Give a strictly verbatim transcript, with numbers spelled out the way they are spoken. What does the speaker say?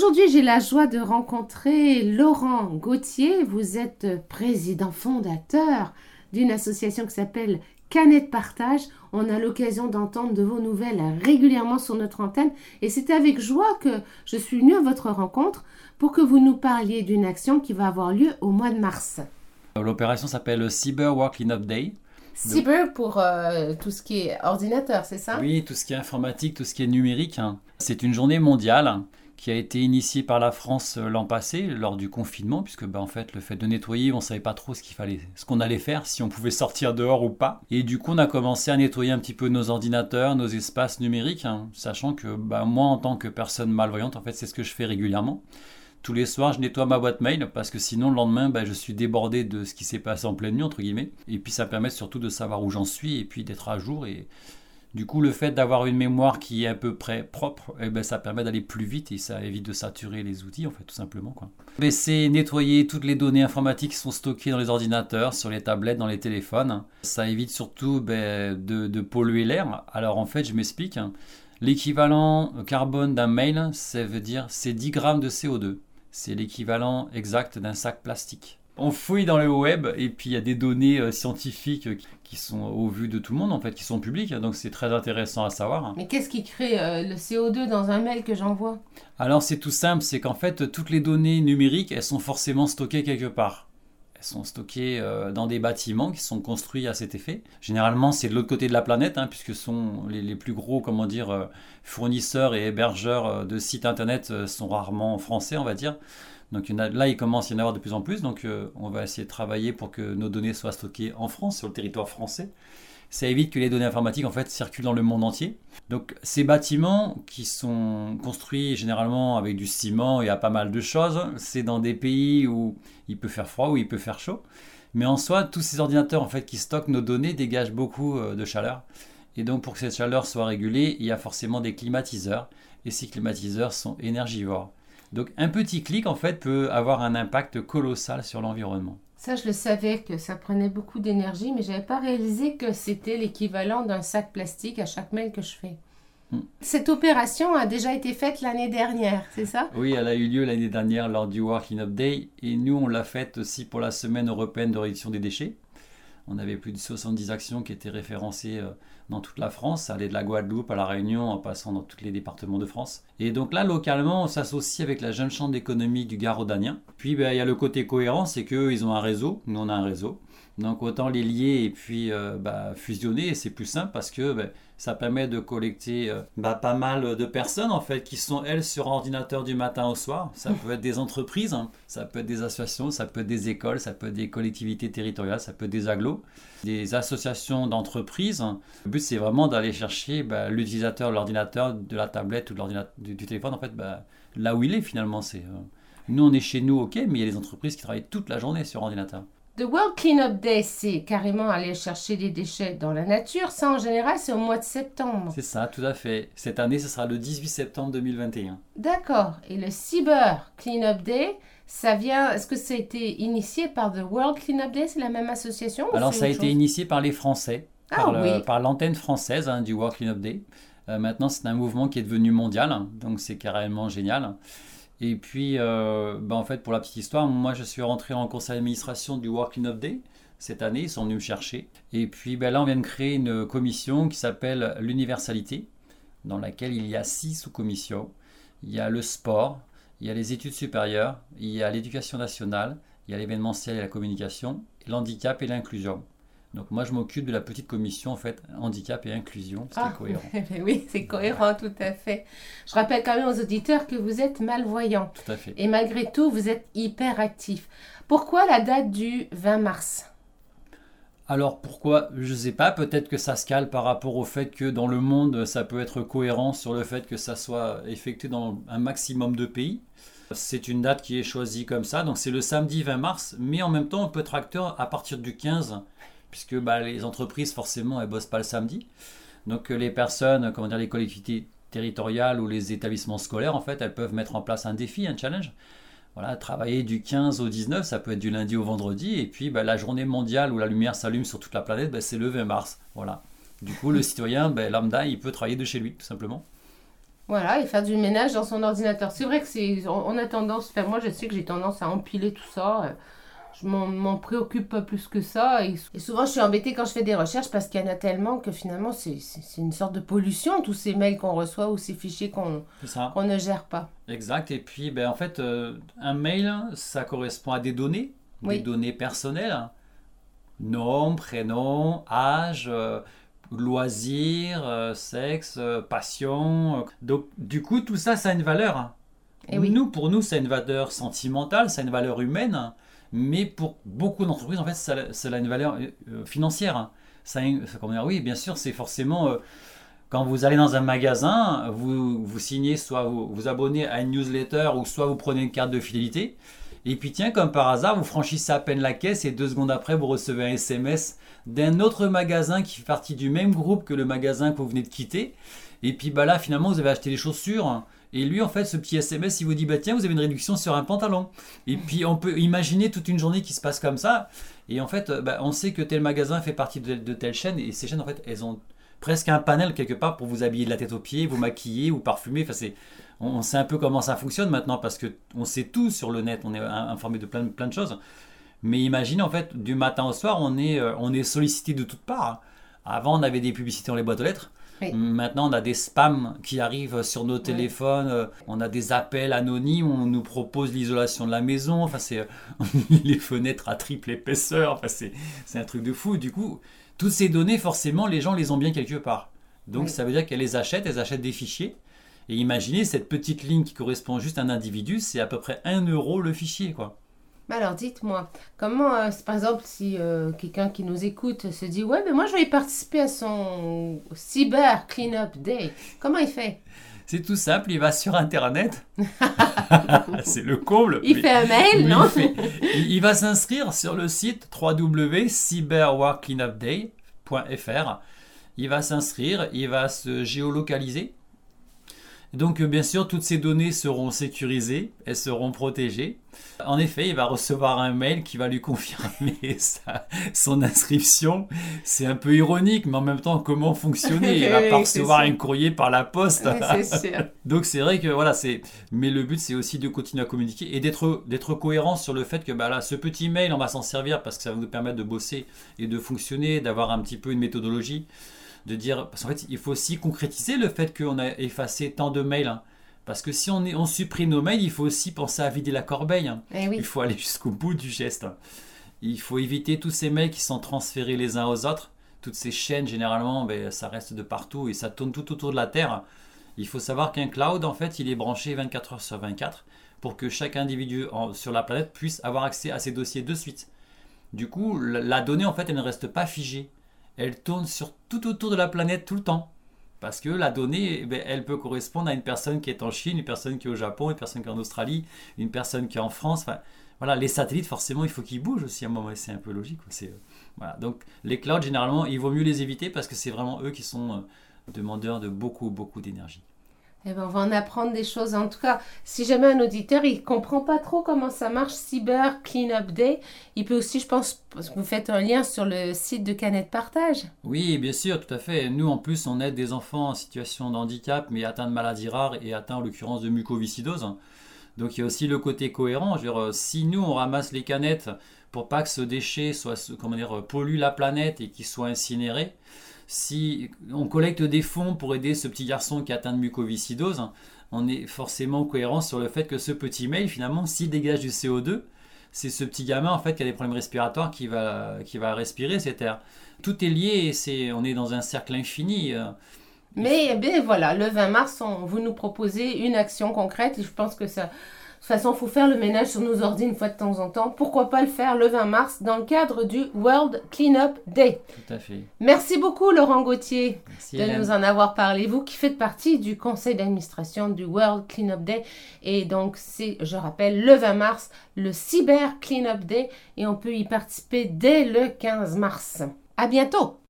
Aujourd'hui, j'ai la joie de rencontrer Laurent Gauthier. Vous êtes président fondateur d'une association qui s'appelle Canet Partage. On a l'occasion d'entendre de vos nouvelles régulièrement sur notre antenne et c'est avec joie que je suis venue à votre rencontre pour que vous nous parliez d'une action qui va avoir lieu au mois de mars. L'opération s'appelle Cyber World Cleanup Day. Cyber pour euh, tout ce qui est ordinateur, c'est ça? Oui, tout ce qui est informatique, tout ce qui est numérique. Hein. C'est une journée mondiale qui a été initiée par la France l'an passé lors du confinement, puisque bah, en fait, le fait de nettoyer, on ne savait pas trop ce qu'il fallait, ce qu'on allait faire, si on pouvait sortir dehors ou pas. Et du coup, on a commencé à nettoyer un petit peu nos ordinateurs, nos espaces numériques, hein, sachant que bah, moi, en tant que personne malvoyante, en fait, c'est ce que je fais régulièrement. Tous les soirs, je nettoie ma boîte mail parce que sinon, le lendemain, bah, je suis débordé de ce qui s'est passé en pleine nuit, entre guillemets. Et puis, ça permet surtout de savoir où j'en suis et puis d'être à jour. Et du coup, le fait d'avoir une mémoire qui est à peu près propre, eh ben, ça permet d'aller plus vite et ça évite de saturer les outils, en fait, tout simplement, quoi. Mais c'est nettoyer toutes les données informatiques qui sont stockées dans les ordinateurs, sur les tablettes, dans les téléphones. Ça évite surtout ben, de, de polluer l'air. Alors, en fait, je m'explique. L'équivalent carbone d'un mail, ça veut dire c'est dix grammes de C O deux. C'est l'équivalent exact d'un sac plastique. On fouille dans le web et puis il y a des données euh, scientifiques qui sont au vu de tout le monde, en fait, qui sont publiques. Donc c'est très intéressant à savoir. Mais qu'est-ce qui crée euh, le C O deux dans un mail que j'envoie? Alors c'est tout simple, c'est qu'en fait toutes les données numériques, elles sont forcément stockées quelque part. Elles sont stockées euh, dans des bâtiments qui sont construits à cet effet. Généralement, c'est de l'autre côté de la planète, hein, puisque sont les, les plus gros, comment dire, euh, fournisseurs et hébergeurs euh, de sites internet euh, sont rarement français, on va dire. Donc il y en a, là, il commence à y en avoir de plus en plus. Donc euh, on va essayer de travailler pour que nos données soient stockées en France, sur le territoire français. Ça évite que les données informatiques en fait circulent dans le monde entier. Donc ces bâtiments qui sont construits généralement avec du ciment et à pas mal de choses, c'est dans des pays où il peut faire froid, où il peut faire chaud. Mais en soi, tous ces ordinateurs en fait qui stockent nos données dégagent beaucoup de chaleur. Et donc pour que cette chaleur soit régulée, il y a forcément des climatiseurs. Et ces climatiseurs sont énergivores. Donc un petit clic en fait peut avoir un impact colossal sur l'environnement. Ça, je le savais que ça prenait beaucoup d'énergie, mais je n'avais pas réalisé que c'était l'équivalent d'un sac plastique à chaque mail que je fais. Mm. Cette opération a déjà été faite l'année dernière, c'est ça? Oui, elle a eu lieu l'année dernière lors du World Cleanup Day et nous, on l'a faite aussi pour la Semaine européenne de réduction des déchets. On avait plus de soixante-dix actions qui étaient référencées dans toute la France. Ça allait de la Guadeloupe à la Réunion en passant dans tous les départements de France. Et donc là, localement, on s'associe avec la Jeune Chambre économique du Gard-Rhodanien. Puis, ben, il y a le côté cohérent, c'est qu'eux, ils ont un réseau. Nous, on a un réseau. Donc, autant les lier et puis euh, bah, fusionner. Et c'est plus simple parce que bah, ça permet de collecter euh, bah, pas mal de personnes, en fait, qui sont, elles, sur ordinateur du matin au soir. Ça peut être des entreprises, hein. Ça peut être des associations, ça peut être des écoles, ça peut être des collectivités territoriales, ça peut être des agglos, des associations d'entreprises. Le but, c'est vraiment d'aller chercher bah, l'utilisateur de l'ordinateur, de la tablette ou de l'ordinateur, du, du téléphone, en fait, bah, là où il est, finalement. C'est, euh... Nous, on est chez nous, ok, mais il y a des entreprises qui travaillent toute la journée sur ordinateur. The World Cleanup Day, c'est carrément aller chercher des déchets dans la nature. Ça, en général, c'est au mois de septembre. C'est ça, tout à fait. Cette année, ce sera le dix-huit septembre deux mille vingt et un. D'accord. Et le Cyber Cleanup Day, ça vient... Est-ce que ça a été initié par The World Cleanup Day? C'est la même association? Alors, ça a été chose? initié par les Français, ah, par, oui. le, par l'antenne française hein, du World Cleanup Day. Euh, maintenant, c'est un mouvement qui est devenu mondial, hein, donc c'est carrément génial. Et puis, euh, ben en fait, pour la petite histoire, moi, je suis rentré en conseil d'administration du World Cleanup Day cette année. Ils sont venus me chercher. Et puis, ben là, on vient de créer une commission qui s'appelle l'universalité, dans laquelle il y a six sous-commissions. Il y a le sport, il y a les études supérieures, il y a l'éducation nationale, il y a l'événementiel et la communication, l'handicap et l'inclusion. Donc moi, je m'occupe de la petite commission, en fait, handicap et inclusion, ce qui ah, est cohérent. Oui, c'est cohérent, tout à fait. Je rappelle quand même aux auditeurs que vous êtes malvoyant. Tout à fait. Et malgré tout, vous êtes hyper actif. Pourquoi la date du vingt mars? Alors pourquoi? Je ne sais pas, peut-être que ça se cale par rapport au fait que dans le monde, ça peut être cohérent sur le fait que ça soit effectué dans un maximum de pays. C'est une date qui est choisie comme ça, donc c'est le samedi vingt mars, mais en même temps, on peut être acteur à partir du quinze, puisque bah, les entreprises, forcément, elles ne bossent pas le samedi. Donc les personnes, comment dire, les collectivités territoriales ou les établissements scolaires, en fait, elles peuvent mettre en place un défi, un challenge. Voilà, travailler du quinze au dix-neuf, ça peut être du lundi au vendredi, et puis bah, la journée mondiale où la lumière s'allume sur toute la planète, bah, c'est le vingt mars. Voilà. Du coup, le citoyen, bah, lambda, il peut travailler de chez lui, tout simplement. Voilà, et faire du ménage dans son ordinateur. C'est vrai que c'est, on, on a tendance, enfin moi je sais que j'ai tendance à empiler tout ça. euh, Je m'en, m'en préoccupe pas plus que ça. Et, et souvent je suis embêtée quand je fais des recherches parce qu'il y en a tellement que finalement c'est, c'est, c'est une sorte de pollution, tous ces mails qu'on reçoit ou ces fichiers qu'on, C'est ça. qu'on ne gère pas. Exact. Et puis, ben, en fait, euh, un mail, ça correspond à des données, des Oui, données personnelles. Nom, prénom, âge, euh, loisirs, euh, sexe, euh, passion. Donc, du coup, tout ça, ça a une valeur, hein. et oui. Nous, pour nous, ça a une valeur sentimentale, ça a une valeur humaine, mais pour beaucoup d'entreprises, en fait, ça, ça a une valeur euh, financière, hein. Ça a une- comment dire, oui, bien sûr, c'est forcément euh, quand vous allez dans un magasin, vous, vous signez, soit vous vous abonnez à une newsletter, ou soit vous prenez une carte de fidélité. Et puis tiens, comme par hasard, vous franchissez à peine la caisse et deux secondes après, vous recevez un S M S d'un autre magasin qui fait partie du même groupe que le magasin que vous venez de quitter. Et puis bah là, finalement, vous avez acheté des chaussures. Et lui, en fait, ce petit S M S, il vous dit, bah tiens, vous avez une réduction sur un pantalon. Et puis on peut imaginer toute une journée qui se passe comme ça. Et en fait, bah, on sait que tel magasin fait partie de, de telle chaîne. Et ces chaînes, en fait, elles ont presque un panel quelque part pour vous habiller de la tête aux pieds, vous maquiller ou parfumer. Enfin, c'est, on, on sait un peu comment ça fonctionne maintenant parce que on sait tout sur le net. On est informé de plein, plein de choses. Mais imaginez en fait, du matin au soir, on est, euh, on est sollicité de toutes parts. Avant, on avait des publicités dans les boîtes aux lettres. Oui. Maintenant, on a des spams qui arrivent sur nos téléphones. euh, On a des appels anonymes. On nous propose l'isolation de la maison. Enfin, c'est euh, les fenêtres à triple épaisseur. Enfin, c'est, c'est un truc de fou. Du coup, toutes ces données, forcément, les gens les ont bien quelque part. Donc, Oui. ça veut dire qu'elles les achètent. Elles achètent des fichiers. Et imaginez cette petite ligne qui correspond juste à un individu, c'est à peu près un euro le fichier, quoi. Mais alors dites-moi, comment, euh, par exemple, si euh, quelqu'un qui nous écoute se dit, ouais, mais moi je vais y participer à son Cyber Cleanup Day, comment il fait? C'est tout simple, il va sur Internet. C'est le comble. Il mais- fait un mail, oui, non? il, fait- il- il va s'inscrire sur le site w w w point cyberwar cleanup day point f r. Il va s'inscrire, il va se géolocaliser. Donc, euh, bien sûr, toutes ces données seront sécurisées, elles seront protégées. En effet, il va recevoir un mail qui va lui confirmer sa- son inscription. C'est un peu ironique, mais en même temps, comment fonctionner? Il va Oui, pas c'est recevoir sûr. un courrier par la poste. Oui, c'est sûr. Donc c'est vrai que voilà, c'est. Mais le but c'est aussi de continuer à communiquer et d'être d'être cohérent sur le fait que bah là, ce petit mail, on va s'en servir parce que ça va nous permettre de bosser et de fonctionner, d'avoir un petit peu une méthodologie, de dire parce qu'en fait il faut aussi concrétiser le fait qu'on a effacé tant de mails, hein. Parce que si on, est, on supprime nos mails, il faut aussi penser à vider la corbeille, hein. Eh oui. Il faut aller jusqu'au bout du geste. Il faut éviter tous ces mails qui sont transférés les uns aux autres. Toutes ces chaînes, généralement, ben, ça reste de partout et ça tourne tout autour de la Terre. Il faut savoir qu'un cloud, en fait, il est branché vingt-quatre heures sur vingt-quatre pour que chaque individu en- sur la planète puisse avoir accès à ses dossiers de suite. Du coup, la, la donnée, en fait, elle ne reste pas figée. Elle tourne sur tout autour de la planète tout le temps. Parce que la donnée, eh ben, elle peut correspondre à une personne qui est en Chine, une personne qui est au Japon, une personne qui est en Australie, une personne qui est en France. Enfin, voilà, les satellites, forcément, il faut qu'ils bougent aussi à un moment. Et c'est un peu logique, quoi. C'est, euh, voilà. Donc, les clouds, généralement, il vaut mieux les éviter parce que c'est vraiment eux qui sont euh, demandeurs de beaucoup, beaucoup d'énergie. Eh ben, on va en apprendre des choses. En tout cas, si jamais un auditeur il comprend pas trop comment ça marche, Cyber Cleanup Day, il peut aussi, je pense, parce que vous faites un lien sur le site de Canet Partage. Oui, bien sûr, tout à fait. Nous, en plus, on aide des enfants en situation de handicap, mais atteints de maladies rares et atteints, en l'occurrence, de mucoviscidose. Donc, il y a aussi le côté cohérent. Je veux dire, euh, si nous, on ramasse les canettes pour pas que ce déchet soit, comment dire, pollue la planète et qu'il soit incinéré, si on collecte des fonds pour aider ce petit garçon qui est atteint de mucoviscidose, on est forcément cohérent sur le fait que ce petit mail, finalement, s'il dégage du C O deux, c'est ce petit gamin en fait qui a des problèmes respiratoires qui va, qui va respirer cet air. Tout est lié et c'est, on est dans un cercle infini. euh. Mais eh bien, voilà, le vingt mars, on, vous nous proposez une action concrète et je pense que ça... De toute façon, il faut faire le ménage sur nos ordi une fois de temps en temps. Pourquoi pas le faire le vingt mars dans le cadre du World Cleanup Day. Tout à fait. Merci beaucoup Laurent Gauthier Merci de Hélène. nous en avoir parlé. Vous qui faites partie du conseil d'administration du World Cleanup Day. Et donc, c'est, je rappelle, le vingt mars, le Cyber Cleanup Day. Et on peut y participer dès le quinze mars. À bientôt!